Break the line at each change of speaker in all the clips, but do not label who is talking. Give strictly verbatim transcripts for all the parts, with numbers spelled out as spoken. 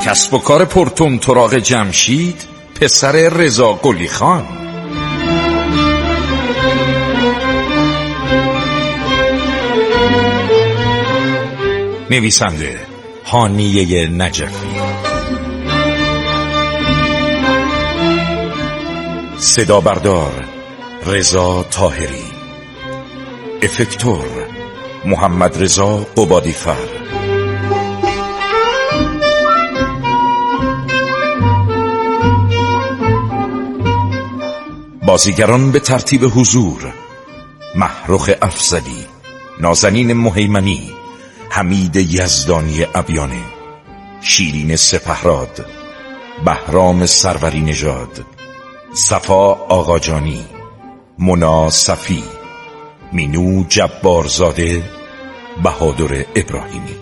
کسب و کار پرتون تراغ جمشید پسر رضا قلی خان. نویسنده هانیه نجفی، صدا بردار رضا طاهری، افکتور محمد رضا قبادیفر، بازیگران به ترتیب حضور: محروخ افضلی، نازنین مهیمنی، حمید یزدانی ابیانه، شیرین سپهراد، بهرام سروری نژاد، صفا آقاجانی، مونا صفی، مینو جبارزاده، بهادر ابراهیمی.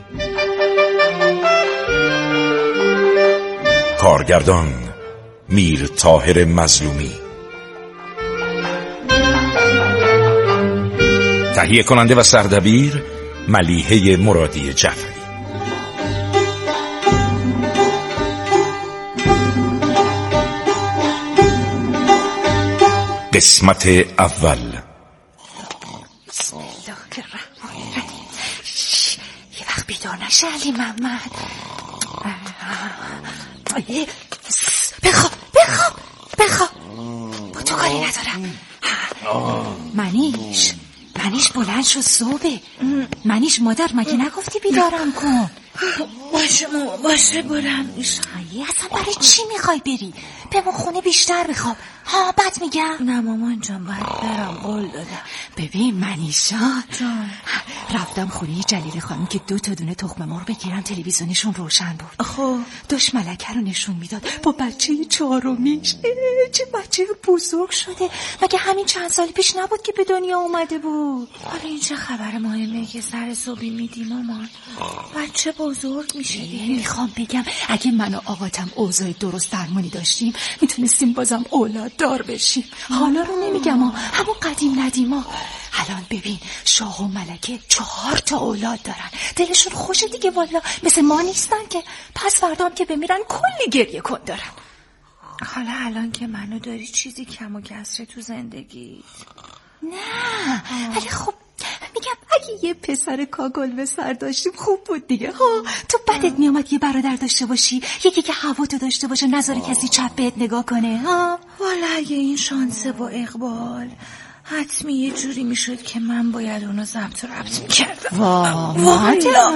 کارگردان میر طاهر مظلومی. تهیه کننده و سردبیر ملیحه مرادی جعفری. قسمت اول.
بسم الله الرحمن الرحیم. یه وقت بیدار نشه علی محمد. بخواب بخواب بخواب، با تو کاری ندارم. منیش منیش بلند شد صبح. منیش مادر مگه نگفتی بیدارم کن؟
باشه ماما باشه بلند میشم.
اصلا برای چی میخوای بری؟ به ما خونه بیشتر بخواب. ها بد میگم؟
نه مامان جان باید برم، قول دادم.
ببین منیشا
جان،
رفتم خونه جلیل خانم که دو تا دونه تخم مرغ بگیرم، تلویزیونشون روشن بود.
خب
داشت ملکه رو نشون میداد با بچه چهارمیش. چه بچه بزرگ شده، مگه همین چند سال پیش نبود که به دنیا اومده بود؟
حالا این چه خبر مهمه که سر صبحی میدی مامان؟ بچه بزرگ میشه دیگه.
میخوام بگم اگه من و آقاتم اوضاع درست درمانی داشتیم میتونستیم بازم اولاد دار بشیم. حالا رو نمیگم ها، همون قدیم ندیما. الان ببین شاه و ملکه چهار تا اولاد دارن، دلشون خوشه دیگه والا، مثل ما نیستن که پس فردام که بمیرن کلی گریه کن دارن.
حالا الان که منو داری چیزی کم و کسره تو زندگی؟
نه ولی خب میگم اگه یه پسر کاگل به سر داشتیم خوب بود دیگه. ها تو بدت میامد یه برادر داشته باشی، یکی که هوا تو داشته باشه، نذاره کسی چپ بهت نگاه کنه. ها
والا اگه این شانسه با اقبال حتمی یه جوری میشد که من باید اونو ضبط و ربط میکردم.
والا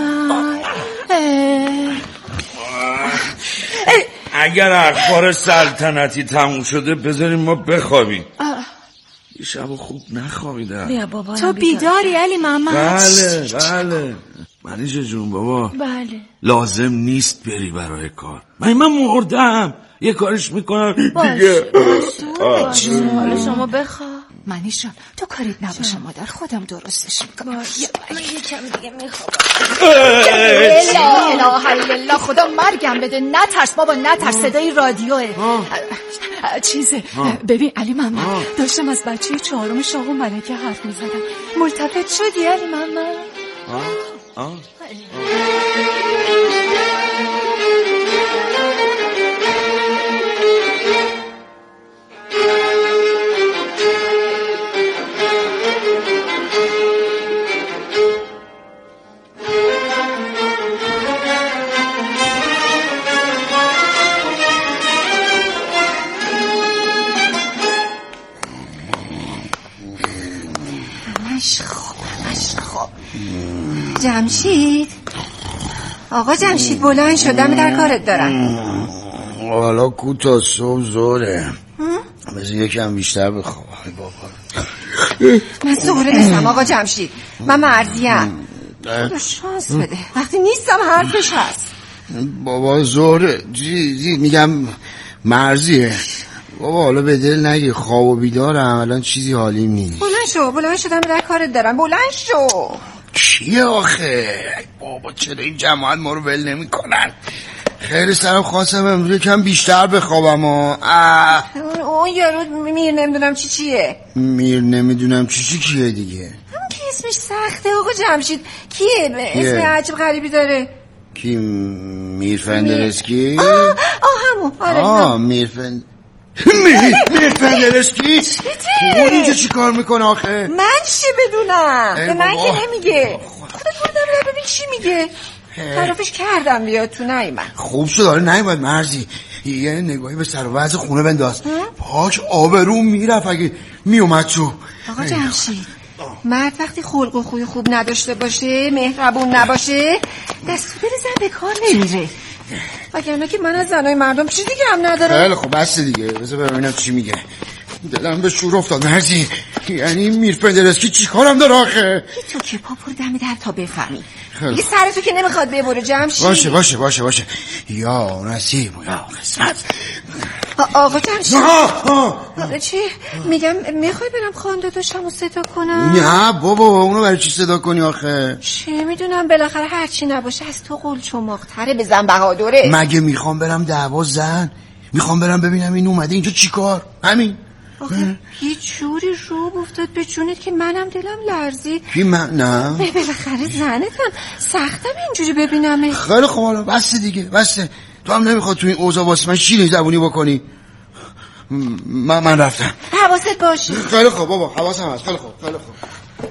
اگر اخبار سلطنتی تموم شده بذاریم ما بخوابیم. یه شب خوب نخوابیدم.
بیا بابا
تو بیداری علی محمد؟
بله بله منیجه جون بابا.
بله
لازم نیست بری برای کار. من من مردم یه کارش میکنم دیگه.
باشه حالا شما بخواه.
منیشا تو کاریت نباشه مادر، خودم درستش میکنم.
باشه من یه کمی دیگه میخوام.
لا اله الا الله، خدا مرگم بده. نترس بابا نترس، صدای رادیوه. چیزه ببین علی محمد، داشتم از بچه چهارم شاه و ملکه حرف میزدم. ملتفت شدی علی محمد؟
آه آه
جمشید آقا جمشید بلند شدم در کارت دارم.
حالا کوتا صبح زوره، بذار یکم بیشتر بخواب. بابا
من زهره نیستم آقا جمشید، من مرضیم. خدا شانس بده وقتی نیستم حرفش هست.
بابا زهره جی جی میگم مرضیه. بابا حالا به دل نگی، خواب و بیدارم الان، چیزی حالیم نیست.
بلند شو بلند شدم در کارت دارم، بلند شو.
چیه آخه بابا؟ چرا این جماعت ما رو ول نمی کنن؟ خیلی سرم خواستم امروز یکم بیشتر بخوابم.
اون یارو میر نمیدونم چی چیه.
میر نمیدونم چی چی کیه دیگه؟
همون که اسمش سخته آقا جمشید. کیه؟ اسم عجب غریبی داره.
کی میرفندرسکی؟
آه آه همون آره
آه میرفند میر میرفندرسکی؟ اون اینجا چی کار میکنه آخه؟
من چی بدونم؟ به من که نمیگه. خودت بردم رو ببین چی میگه. تعرفش کردم بیاد تو نیمن.
خوب شد داره نیمد مرزی. یه نگاهی به سر و وضع خونه بنداز. پاک آبروم میرفت اگه میومد تو.
آقا جمشید مرد وقتی خلق و خوی خوب نداشته باشه، مهربون نباشه، دستو بریزن به کار نمیره. وگرنه که من از زنای مردم چیزی دیگه هم نداره.
خیلی خب بس دیگه، بذار ببینم چی میگه. دلم به شور افتاد مرزی. یعنی میرفندرسکی چی کارم داره آخه؟
تو که پا پر دم در تا بفهمی. یه سرتو که نمیخواد ببره جمشید.
باشه باشه باشه باشه. یا نصیب و یا قسمت.
آقا جمشید چی؟ میگم میخوای برم خانده داشتم و صدا کنم؟
نه بابا اونو برای چی صدا کنی آخه؟
چه میدونم بالاخره هرچی نباشه از تو قول چماقتره بزن بهادره.
مگه میخوام برم دعوا زن؟ میخوام برم ببینم این اومده اینجا چی کار؟ همین.
آخه یه جوری روب افتاد به جونت که منم دلم لرزید.
بی من نه
بالاخره زنتم سختم اینجوری ببینم.
خیلی خوب حالا بسته دیگه بسته. تو هم نمیخواد تو این اوضاع واسه من شیرین زبونی بکنی. من من رفتم.
حواست باشه.
خیلی خوب بابا حواسم هست. خیلی خوب خیلی خوب.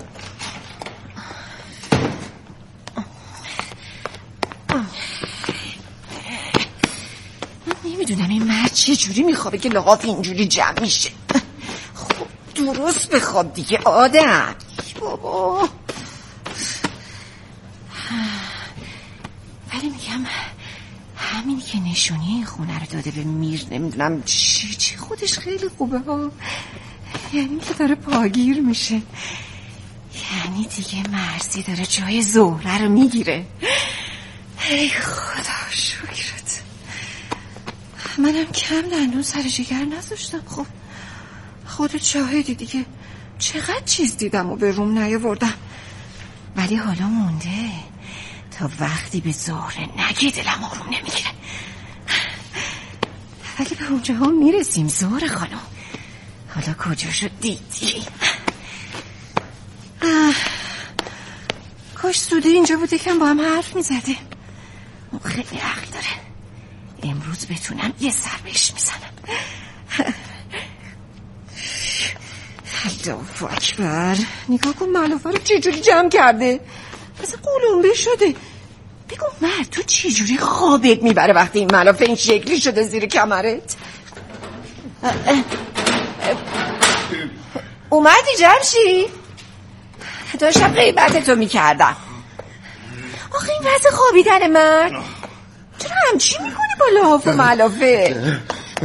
نمیدونم این مرد چه جوری میخوابه که لحاف اینجوری جمع میشه. خب درست بخواب دیگه آدم. بابا ولی میگم همین که نشونی این خونه رو داده به میر نمیدونم چی چی خودش خیلی خوبه ها. یعنی که داره پاگیر میشه. یعنی دیگه مرزی داره جای زهره رو میگیره. ای خدا شکرت. منم کم دندون سر جگر نذاشتم. خب خودت شاهدی دیگه چقدر چیز دیدم و به روم نیاوردم. ولی حالا مونده تا وقتی به زهره نگه دلم آروم نمیگیره. ولی به اونجا ها میرسیم زهره خانم. حالا کجاشو دیدی؟ کاش سوده اینجا بوده کم با هم حرف میزده. اون خیلی حق داره. امروز بتونم یه سر بهش میزنم. الله اکبر. نگاه کن ملافه رو چجوری جمع کرده. مثل قلمبه شده. بگو مرد تو چجوری خوابت میبره وقتی این ملافه این شکلی شده زیر کمرت؟ اومدی جمشید؟ داشتم غیبتتو میکردم. آخه این وضع خوابیدن مرد چرا همچی میکنی با لحاف و ملافه؟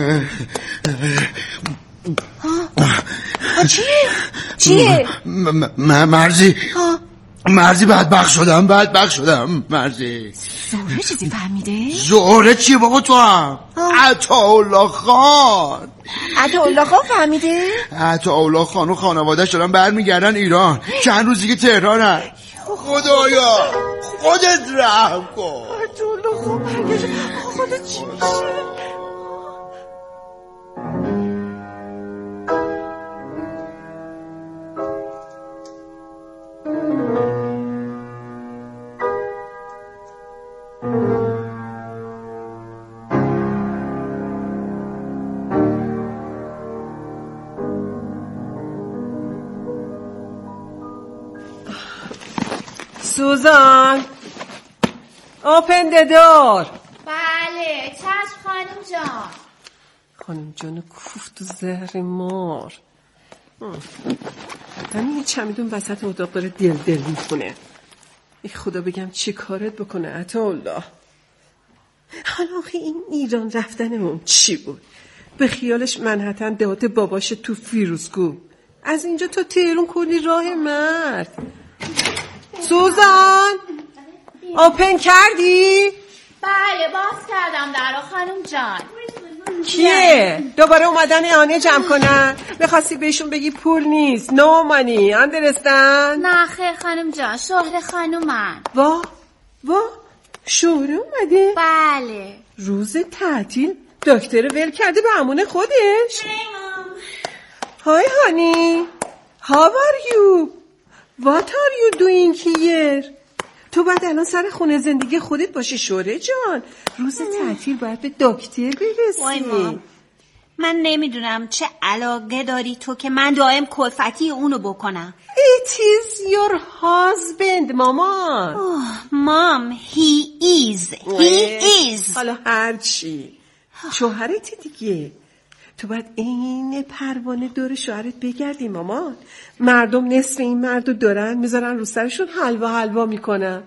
ها چیه؟ چیه؟
مرزی مرزی بدبخت شدم بدبخت شدم مرزی.
زهره چیزی فهمیده؟
زهره چیه بابا تو هم؟ عطاالله خان.
عطاالله خان فهمیده؟
عطاالله خان و خانواده‌اش دارن برمیگردن ایران. چند روز دیگه تهرانن. خدایا خودت رحم کن.
عطاالله خان برگشت. خودت چی میشه؟
سوزان اوپن د دور.
بله چشم خانم جان.
خانم جان کوفت و زهر مار. همین چمدون وسط اتاق داره دل دل میکنه. ای خدا بگم چی کارت بکنه عطاالله. حالا آخه این ایران رفتنمون چی بود؟ به خیالش منحتن دهات باباش تو فیروزکو. از اینجا تا تهران کلی راه مرد. سوزان اوپن کردی؟
بله باز کردم درو خانم جان.
کیه؟ دوباره اومدن آنه جمع کنن؟ میخواستی بهشون بگی پول نیست نو مانی اندرستن؟
نه خیر خانم جان شهر خانومن.
وا وا شهره اومده؟
بله.
روز تعطیل دکتر ول کرده به امون خودش؟ های هانی How are you? What are you doing here? تو باید الان سر خونه زندگی خودت باشی شوره جان. روز تعطیل باید به دکتر برسی.
وای مام، من نمیدونم چه علاقه داری تو که من دائم کلفتی اونو بکنم.
It is your husband مامان.
oh, مام he is he is
حالا هرچی شوهرتی دیگه. تو باید این پروانه دور شوهرت بگردی مامان. مردم نصف این مردو دارن میذارن رو سرشون حلوا حلوا میکنن.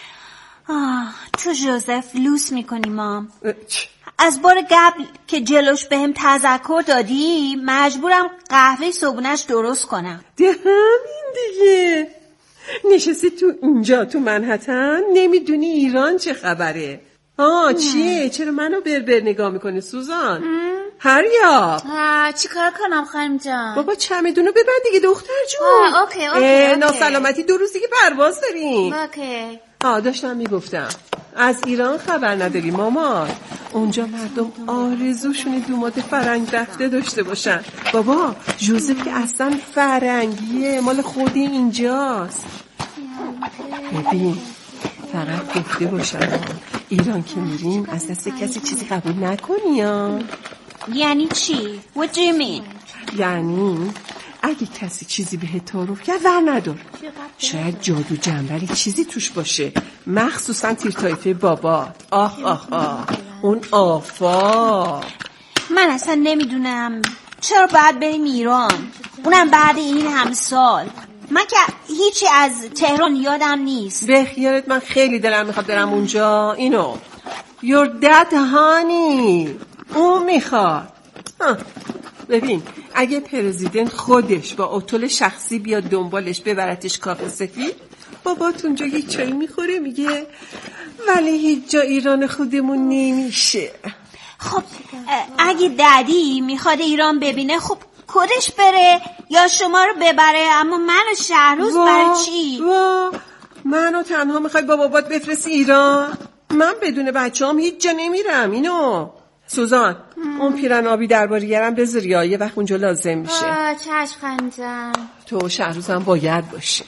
آه تو جوزف لوس میکنی مام. از بار قبل که جلوش بهم تذکر دادی مجبورم قهوه صبحونش درست کنم.
ده همین دیگه. نشستی تو اینجا تو منهتن نمیدونی ایران چه خبره. آه چیه؟ چرا منو بربر نگاه میکنی سوزان؟ هریا
چی کار کنم خانم جان؟
بابا چمدونو ببند دیگه دختر جون.
آه اوکی اوکی, اوکی.
ناسلامتی دو روز دیگه پرواز داریم.
اوکی.
آه داشتم میگفتم از ایران خبر نداری مامان؟ اونجا مردم آرزوشون دومات فرنگ رفته داشته باشن. بابا جوزف که اصلا فرنگیه، مال خودی اینجاست. ببین فقط گفته باشم ایران که میریم از دست کسی چیزی قبول نکنی ها.
یعنی چی؟ What do you mean؟
یعنی اگه کسی چیزی به تعارف کرد ور ندار. شاید جادو جنبری چیزی توش باشه، مخصوصا تیر تایفه بابا. آه آه آه اون آفا.
من اصلا نمیدونم چرا باید بریم ایران، اونم بعد این همه سال. من که هیچی از تهران یادم نیست.
به خیالت من خیلی دلم میخواد برم اونجا. اینو Your dad honey اون میخواد. ببین اگه پرزیدنت خودش با اتول شخصی بیاد دنبالش ببرتش کاخ سفید، بابات اونجا یه چای میخوره میگه ولی هیچ جا ایران خودمون نمیشه.
خب اگه ددی میخواد ایران ببینه خب خودش بره یا شما رو ببره، اما منو شهروز برای چی؟
وا منو تنها میخوای با بابات بفرستی ایران؟ من بدون بچه هم هیچ جا نمیرم. اینو سوزان هم. اون پیرن آبی درباریگرم بذاری یا یه وقت اونجا لازم میشه.
چشم خانم.
تو شهروزم باید باشه.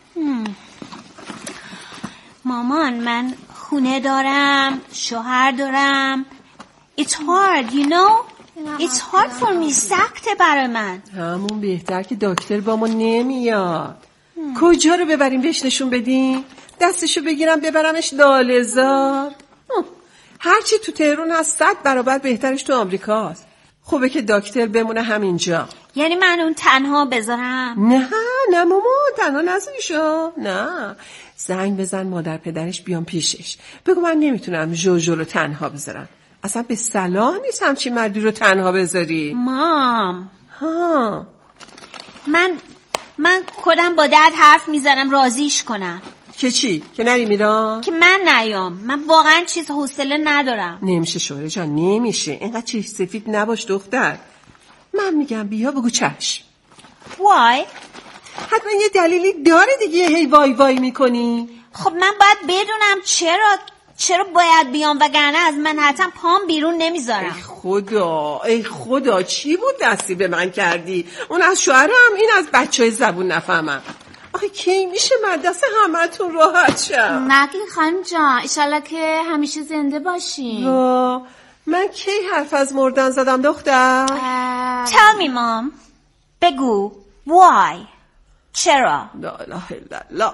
مامان من خونه دارم، شوهر دارم. It's hard you know It's hard for me. سخته برای من.
همون بهتر که دکتر با ما نمیاد. هم. کجا رو ببریم بهش نشون بدیم؟ دستشو بگیرم ببرمش لاله‌زار؟ هرچی تو تهران هست صد برابر بهترش تو آمریکاست. خوبه که دکتر بمونه همینجا.
یعنی من اون تنها بذارم؟
نه نه ماما تنها نذاریشو. نه زنگ بزن مادر پدرش بیان پیشش، بگو من نمیتونم جوجو رو تنها بذارم. اصلا به صلاح نیست همچین مردی رو تنها بذاری.
مام
ها
من من خودم با دد حرف میزنم راضیش کنم.
که چی؟ که نری میران؟
که من نیام. من واقعا چیز حوصله ندارم.
نمیشه شوهر جان نمیشه. اینقدر چیز سفید نباش دختر. من میگم بیا بگو چشم.
وای؟
حتما یه دلیلی داره دیگه هی وای وای میکنی.
خب من باید بدونم چرا چرا باید بیام وگرنه از من حتما پام بیرون نمیذارم.
ای خدا ای خدا چی بود دستی به من کردی؟ اون از شوهرم این از بچه های زبون نفهمم. آخه کی میشه من دست همه تون راحت شم؟
نگین خانم جان ایشالله که همیشه زنده باشین.
من کی حرف از مردن زدم دختر؟
Tell me mom. بگو why؟ چرا؟
لا اله الا الله.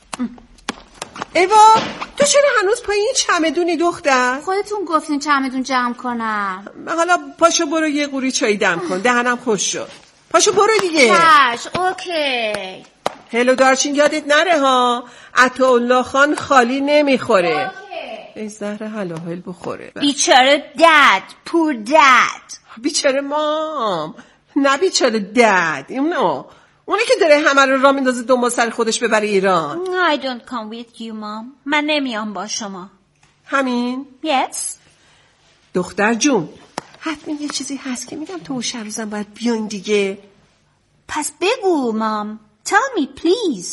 ایوا تو چرا هنوز پای این چمدونی دختر؟
خودتون گفتین چمدون جمع کنم.
حالا پاشو برو یه قوری چای دم کن، دهنم خوش شد. پاشو برو دیگه.
چش اوکی.
هلو دارچین یادت نره ها، عطاالله خان خالی نمیخوره.
اوکی.
ای زهر حلاحل بخوره.
بیچاره دد، پور دد.
بیچاره مام، نه بیچاره دد. اونو اونی که داره همه رو را میندازه دنبال سر خودش ببره ایران.
I don't come with you mom. من نمیام با شما.
همین؟
Yes.
دختر جون حتما یه چیزی هست که میگم تو شب روزم باید بیاین دیگه.
پس بگو مام. Tell me please.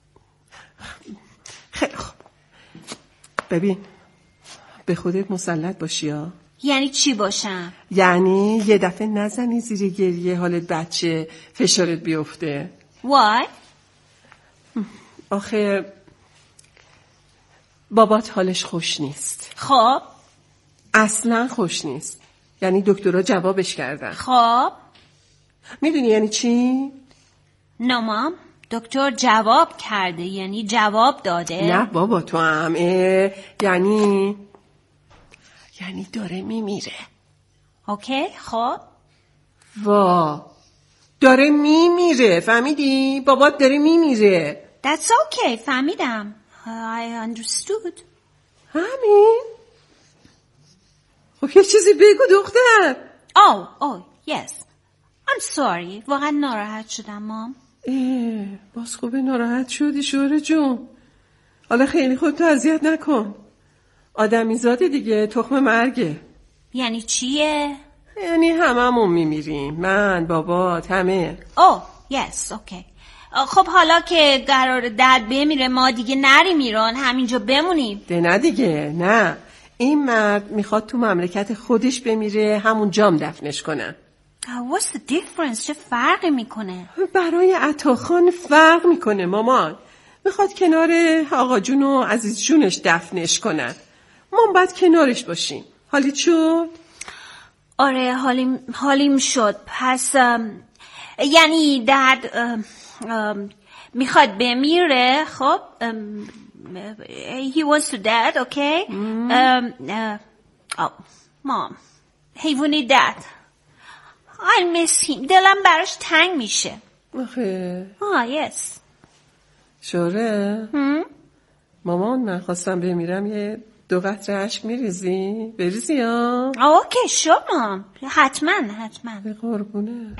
خیلی خوب. ببین به خودت مسلط باشی ها.
یعنی چی باشم؟
یعنی یه دفعه نزنی زیر گریه حالت بچه فشارت بیفته.
Why؟
آخه بابات حالش خوش نیست.
خب
اصلا خوش نیست. یعنی دکترها جوابش کردن.
خب
میدونی یعنی چی؟
نه مام، دکتر جواب کرده یعنی جواب داده.
نه بابا تو هم یعنی یعنی داره میمیره.
اوکی خب
وا داره میمیره، فهمیدی؟ بابات داره میمیره.
That's okay، فهمیدم. I understood.
همین؟ خب یه چیزی بگو دختر.
Oh, oh, yes. I'm sorry. واقعا ناراحت شدم مام.
اه باز خوبه ناراحت شدی شوهر جون. حالا خیلی خودتو اذیت نکن. آدمی زاده دیگه، تخم مرگه.
یعنی چیه؟
یعنی هممون میمیریم، من، بابات، همه.
اوه یس اوکی. خب حالا که قرار دد بمیره ما دیگه نریم ایران، همینجا بمونیم؟
ده نه دیگه، نه. این مرد میخواد تو مملکت خودش بمیره، همون جام دفنش کنن.
What's the difference؟ چه فرقی میکنه؟
برای عطاخان فرق میکنه مامان. میخواد کنار آقا جون و عزیز جونش دفنش کنن. ما باید کنارش باشیم. حالی شد؟
آره حالیم حالیم شد. پس ام، یعنی دد ام، ام، میخواد بمیره. خب ام، he wants to dead okay ام، ام، oh mom حیوانی دد I miss him. دلم براش تنگ میشه.
آخه
آه یس
شوره مامان من خواستم بمیرم یه دو قطره عشق میریزی؟ بریزی ها؟
اوکی شما حتما حتما.
به قربونه.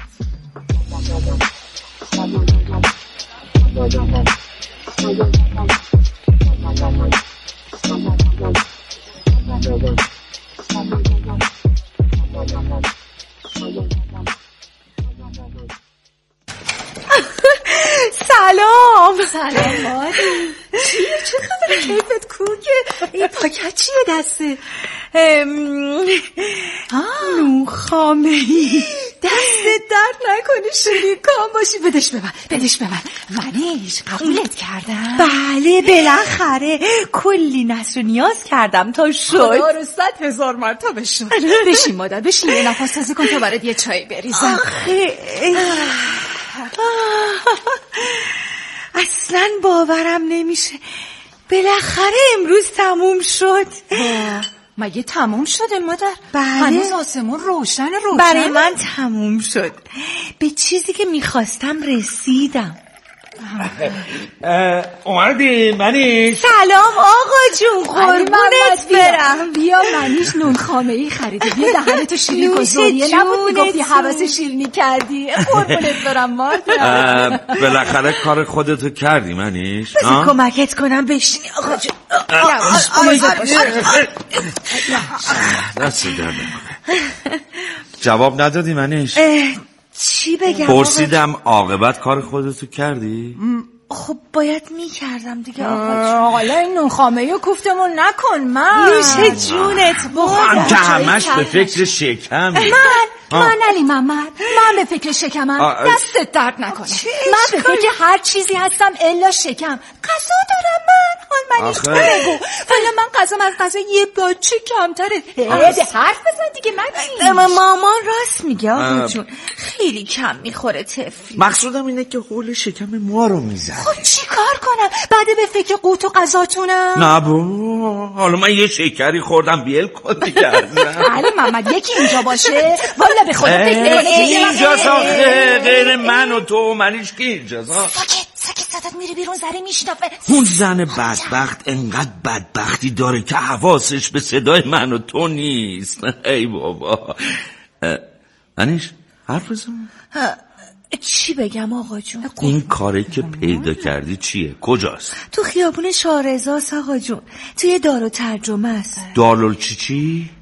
سلام.
سلام مادی.
چیه چه خبره؟ کیفت کوکه؟ این پاکت چیه دسته؟ نونخامه‌ای. دستت درد نکنه شیرین کام باشی. بدش به من بدش به من.
منیش قبولت کردم.
بله بالاخره کلی نصر و نیاز کردم تا شد.
خدا رو صد هزار مرتبه شد. بشین مادر بشین یه نفس تازه کن تا برات یه چای بریزم.
آخه اصلا باورم نمیشه بالاخره امروز تموم شد.
مگه تموم شده مادر؟
بله.
هنوز آسمون روشن روشن.
برای من تموم شد. به چیزی که میخواستم رسیدم.
اومدی منیش؟
سلام آقا جون قربونت برم.
بیا منیش نون خامه ای خریده. بیا دهنتو شیرین کن. زوریه نبود میگفتی حوث شیرینی کردی. قربونت برم مادر.
بالاخره کار خودتو کردی منیش؟
بذار کمکت کنم بشینی آقا جون.
دست درد نکنه. جواب ندادی منیش؟
چی بگم؟
پرسیدم عاقبت کار خودتو کردی؟
خب باید میکردم دیگه آقا جون.
حالا این نونخامه رو کوفتمون نکن من.
نوش جونت
من که همش به فکر شکمی.
من من علی محمد من به فکر شکمم. دستت درد نکنه. من به فکر هر چیزی هستم الا شکم. غذا دارم من. حال منیش بگو والا من غذام از غذا یه باچه کمتره. هده حرف بزن دیگه من.
مامان راست میگه آقا جون خیلی کم میخوره طفلی.
مقصودم اینه که حول شکم ما رو میزنه.
خب چی کار کنم بعد به فکر قوت و غذاتونم؟
نه بابا حالا من یه شکری خوردم بیل کن دیگه.
علی محمد یکی اینجا باشه والا به خدا فکر نکنه که
اینجاست آخه غیر من و تو و منیش که اینجاست.
ساکت ساکت صدات میره بیرون زره میشنفه.
اون زن بدبخت انقدر بدبختی داره که حواسش به صدای من و تو نیست. ای بابا منیش حرف بزن.
چی بگم آقا جون؟
این کاری که پیدا کردی چیه؟ کجاست؟
تو خیابون شارزاست آقا جون. توی دار و ترجمه است.
دارال چی چی؟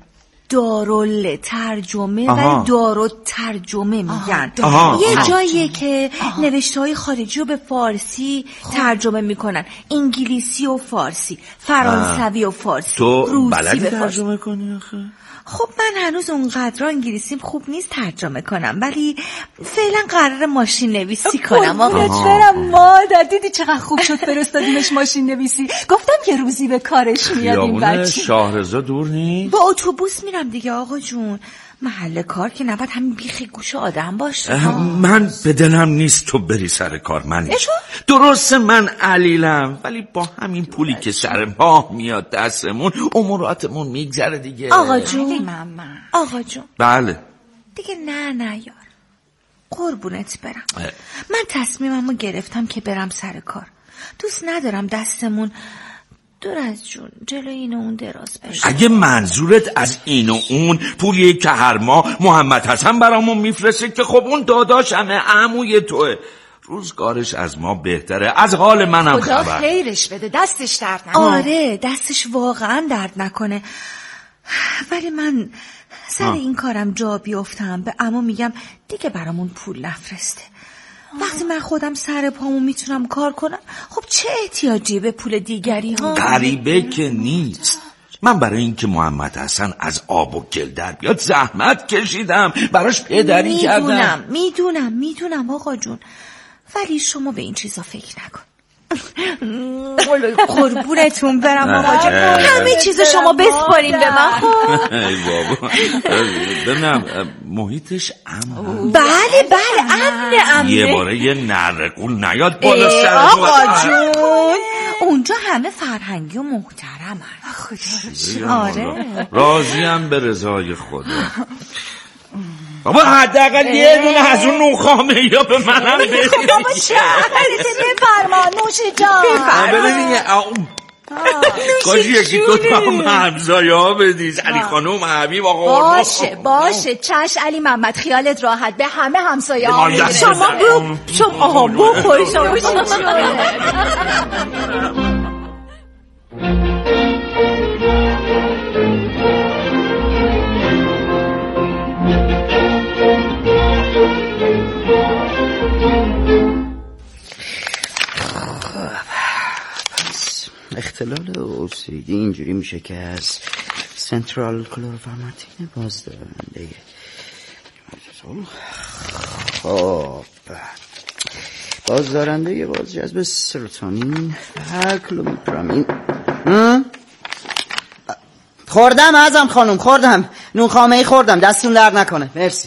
دارال ترجمه
آها.
و دارو ترجمه میگن.
آها.
یه
آها.
جاییه که نوشته های خارجی رو به فارسی ترجمه میکنن، انگلیسی و فارسی، فرانسوی و فارسی،
تو
روسی
بلدی
به فارسی.
ترجمه کنی آخه؟
خب من هنوز اونقدر انگلیسیم خوب نیست ترجمه کنم، ولی فعلا قرار ماشین نویسی کنم.
قربونت برم مادر، دیدی چقدر خوب شد فرستادیمش ماشین نویسی. گفتم که روزی به کارش میاد این
خیابون
بچه.
شاهرضا دور نیست؟
با اتوبوس میرم دیگه آقا جون، محل کار که نباید همین بیخی گوش آدم باشه.
من به دلم نیست تو بری سر کار. من درسته من علیلم، ولی با همین پولی که سر ماه میاد دستمون اموراتمون میگذره دیگه.
آقا جون آقا جون
بله
دیگه نه نه یار، قربونت برم. من تصمیممو گرفتم که برم سر کار. دوست ندارم دستمون دور از جون جلوی این و اون دراز بشه.
اگه منظورت از این و اون پولیه که هر ماه محمد حسن برامون میفرسته که خب اون داداشمه، عموی توه، روزگارش از ما بهتره، از حال منم
خدا
خبر.
خیرش بده، دستش درد نکنه.
آره دستش واقعا درد نکنه، ولی من سر آه. این کارم جا بیفتم به عمو میگم دیگه برامون پول نفرسته. وقتی من خودم سر پامو میتونم کار کنم، خب چه احتیاجی به پول دیگری ها؟
غریبه که نیست. من برای اینکه محمد حسن از آب و گل در بیاد زحمت کشیدم، براش پدری کردم.
میدونم میدونم میدونم آقا جون، ولی شما به این چیزا فکر نکن. قربونتون برم آقا جون، همه چیزو شما بسپارین به من. خب
ای بابا ببینم محیطش امن.
بله بله امنه امنه.
یه باره یه نرقول نیاد بالا سر
آقا جون، اونجا همه فرهنگی و محترمن.
خدا
آره
راضیم به رضای خدا. بابا حداقل یه دونه از اون نوخامه یا به منم بدید.
بابا چه بفرما نوش جان.
ببینید کاش یکی دو تا هم همزایه ها بدید. علی خانم حبیب آقا
باشه باشه چش علی محمد، خیالت راحت، به همه همسایه ها میگیره.
شما بو شما آها بخوری شما
اختلال اوسیدی اینجوری میشه که از سنترال کلوروفرماتین بازدارنده. خب بازدارنده بازجذب سروتونین و کلومیپرامین. خوردم ازم خانم، خوردم نونخامه ای خوردم، دستون درد نکنه. مرسی.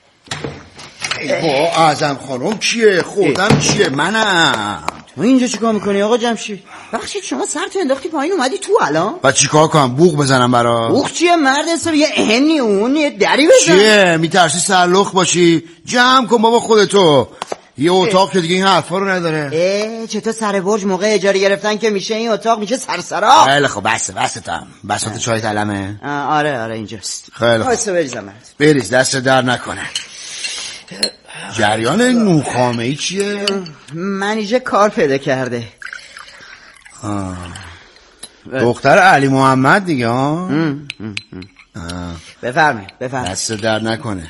با اعظم خانم چیه؟ خودم چیه؟ منم.
تو اینجا چیکار میکنی آقا جمشید؟ بخشید شما سرتو انداختی پایین اومدی تو الان؟
و چیکار کنم؟ بوق بزنم برا؟
بوق چیه مرد حساب؟ یه اهنی اون یه دری بزن.
چیه؟ میترسی سرلخ باشی؟ جمع کن بابا خودتو. یه اتاق که دیگه این حرفا رو نداره.
اه چطور سر برج موقع اجاره گرفتن که میشه این اتاق میشه سرسرا؟
خیلی خب بسه بسه تام. بساط چای طلمه.
آره آره اینجاست.
خیلی خوب.
واسه بریزم.
بریز دست در نکنه. جریان نوخامه ای چیه؟
منیجه کار پیدا کرده.
آه. دختر علی محمد دیگه ها.
بفرمایید بفرمایید.
دست در نکنه.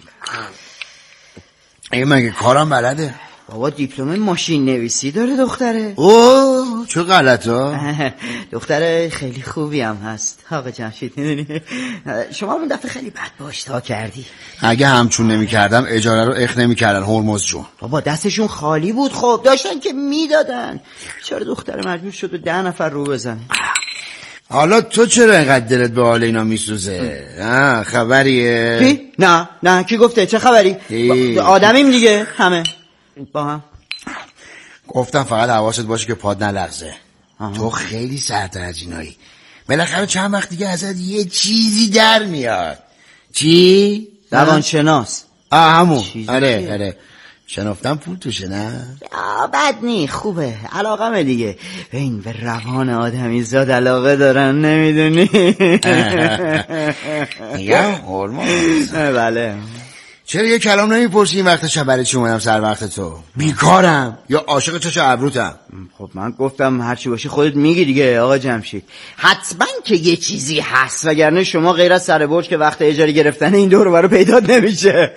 این مگه کارم بلده؟
بابا دیپلم ماشین نویسی داره دختره.
اوه چه غلطا.
دختره خیلی خوبی هم هست آقا جمشید. میدونی شما اون دفعه خیلی بد باش تا کردی.
اگه همچون نمی کردم اجاره رو اخ نمی کردن هرمز جون.
بابا دستشون خالی بود، خب داشتن که میدادن. چرا دختره مجبور شد و ده نفر رو بزنه؟
حالا تو چرا اینقدر دلت به حال اینا میسوزه؟ ها خبریه؟
کی؟ نه نه کی گفته؟ چه خبری؟ آدمیم دیگه همه با هم.
گفتم فقط حواست باشه که پاد نلغزه. تو خیلی سرتر از اینایی. بالاخره چند وقت دیگه ازت یه چیزی در میاد. چی؟
روانشناس.
آه همون. آره آره شنفتم پول توشه نه؟
بد نی خوبه، علاقمه دیگه. این به روان آدمی زاد علاقه دارن نمیدونی.
میگم هرمون.
بله.
چرا یه کلام نمیپرسی این وقت شب برای چی اومدم سر وقت تو؟ بیکارم یا عاشق چش ابروتم؟
خب من گفتم هرچی باشی خودت میگی دیگه آقا جمشید. حتما که یه چیزی هست، وگرنه شما غیر از سر برج که وقت اجاره گرفتن این دور برای پیدا نمیشه.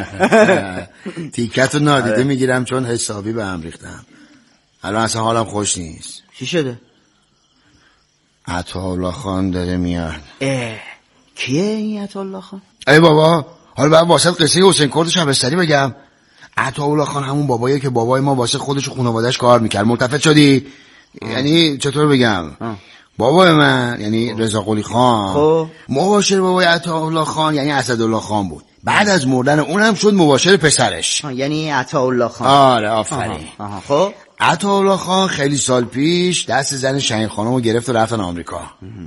تیکتو نادیده میگیرم چون حسابی به هم ریختم. الان اصلا حالم خوش نیست.
چی شده؟
عطاالله خان داره میاد.
اه کیه این عطاالله خان؟
ای بابا، حالا باید واسه قصه حسین کرد شبستری بگم. عطاالله خان همون باباییه که بابای ما واسه خودش و خانواده‌اش کار میکرد. ملتفت شدی؟ آه. یعنی چطور بگم؟ آه. بابای من یعنی رضا قلی خان خب مباشر بابای عطاالله خان یعنی اسدالله خان بود. بعد از مردن اونم شد مباشر پسرش،
یعنی عطاالله خان.
آره آفرین.
خب
عطاالله خان خیلی سال پیش دست زن شهین خانمو گرفت و رفتن آمریکا.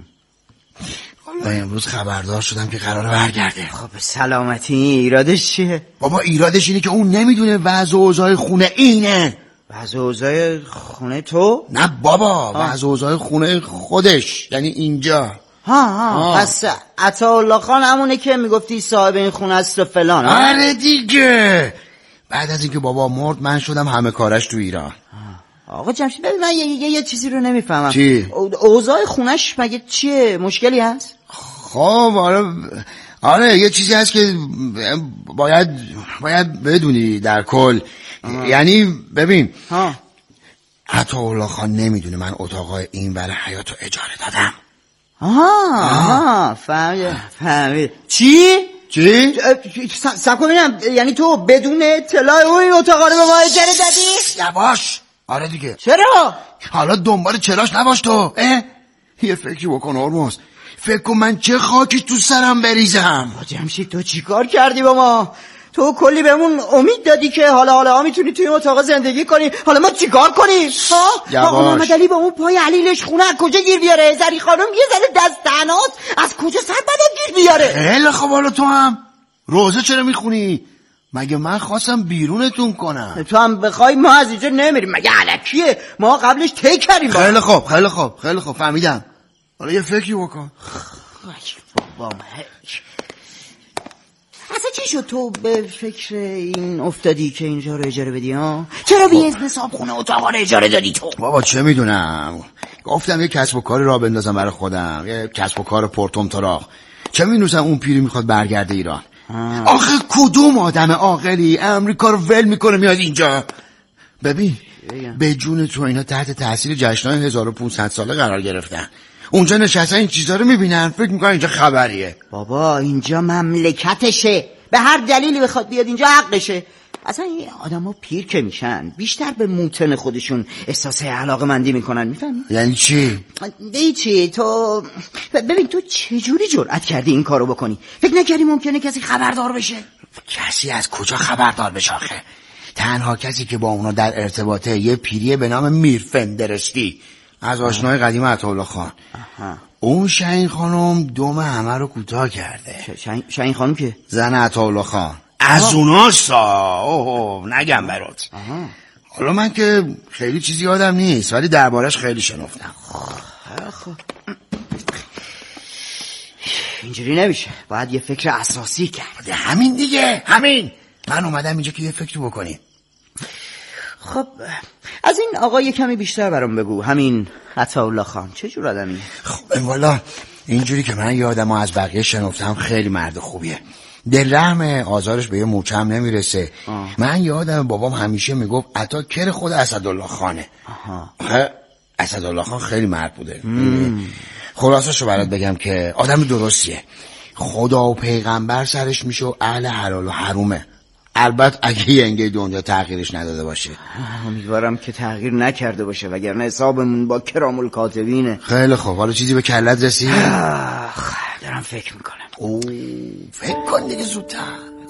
و امروز خبردار شدم که قراره برگرده.
خب سلامتی. ایرادش چیه؟
بابا ایرادش اینه که اون نمیدونه وضع و اوضاع خونه اینه.
وضع و اوضاع خونه تو؟
نه بابا، وضع و اوضاع خونه خودش، یعنی اینجا.
ها ها پس عطاالله خان همونه که میگفتی صاحب این خونه است و فلان.
آره دیگه. بعد از اینکه بابا مرد من شدم همه کارش تو ایران.
آقا جمشید ببین من یه, یه, یه چیزی رو نمیفهمم.
چی؟
اوضاع خونش مگه چیه؟ مشکلی هست؟
خب آره آره یه چیزی هست که باید باید بدونی در کل. آه. یعنی ببین عطاالله خان نمیدونه من اتاقای این برای حیاتو اجاره دادم.
آها آها فهمید فهمید. چی؟
چی؟
سب کن ببینم، یعنی تو بدون اطلاع او این اتاقا رو به ما اجاره دادی؟
یواش. آره دیگه.
چرا؟
حالا دنبال چراش نباش تو. اه؟ یه فکری بکن هرمز. فکر کن من چه خاکی تو سرم بریزم.
جمشید تو چی کار کردی با ما؟ تو کلی بهمون امید دادی که حالا حالا میتونی توی این اتاق زندگی کنی، حالا ما چی کار کنیم؟ ها؟ آقا محمد علی با اون پای علیلش خونه از کجا گیر بیاره؟ زری خانم یه زن دست تناس از کجا سر بدن گیر بیاره؟
خیلی خب حالا تو هم روزه چرا میخونی؟ مگه من خواستم بیرونتون کنم؟
تو هم بخوای ما از اینجا نمیریم، مگه علکیه؟ ما قبلش طی کردیم.
خیلی خوب خیلی خوب خیلی خوب فهمیدم. حالا یه فکری بکن.
بابا اصلا چی شد تو به فکر این افتادی که اینجا رو اجاره بدی ها؟ چرا بی اذن صاحب خونه اتاقا رو اجاره دادی تو؟
بابا چه میدونم، گفتم یه کسب و کاری راه بندازم برای خودم، یه کسب و کار پرتم تراغ. چه میدونم اون پیری میخواد برگرده ایران. آه. آخه کدوم آدم عاقلی امریکا رو ول میکنه میاد اینجا؟ ببین به جون تو اینا تحت تاثیر جشن‌های هزار و پانصد ساله قرار گرفتن، اونجا نشستن این چیزا رو میبینن فکر میکنن اینجا خبریه.
بابا اینجا مملکتشه، به هر دلیلی بخواد بیاد اینجا حقشه. اصلا این آدم ها پیر که میشن بیشتر به موتن خودشون احساس علاقه‌مندی میکنن، میفهمی؟
یعنی چی؟
دی چی؟ تو ببین تو چجوری جرأت کردی این کارو بکنی؟ فکر نکردی ممکنه کسی خبردار بشه؟
کسی از کجا خبردار بشه آخه؟ تنها کسی که با اونا در ارتباطه یه پیریه به نام میر فندرشتی از آشنای قدیم عطاالله خان. آها. اون شهین خانم دوم همه رو کوتاه کرده.
شهین شهین خانم که
زن عطاالله خان از اوناسا. اوه نگم برات. آها. حالا من که خیلی چیزی یادم نیست ولی دربارش خیلی شنفتم.
خب اینجوری نمیشه، باید یه فکر اساسی کرد.
همین دیگه، همین. من اومدم اینجا که یه فکر بکنیم.
خب از این آقا یه کمی بیشتر برام بگو، همین عطاالله خان چه جور آدمیه؟
خب والا اینجوری که من یادم و از بقیه شنفتم خیلی مرد خوبیه، دل رحم، آزارش به یه موچم نمیرسه. آه. من یادم بابام همیشه میگفت عطا کر خود اسدالله خانه. آها. اسدالله خان خیلی مرد بوده. خلاصشو برات بگم که آدم درستیه، خدا و پیغمبر سرش میشه و اهل حلال و حرومه. البته اگه ینگه دنیا تغییرش نداده باشه.
امیدوارم که تغییر نکرده باشه وگرنه حسابمون با کرام الکاتبینه.
خیلی خوب، حالا چیزی به کلت رسید؟
دارم فکر میکنم.
اوه فکر کن دیگه زودتر.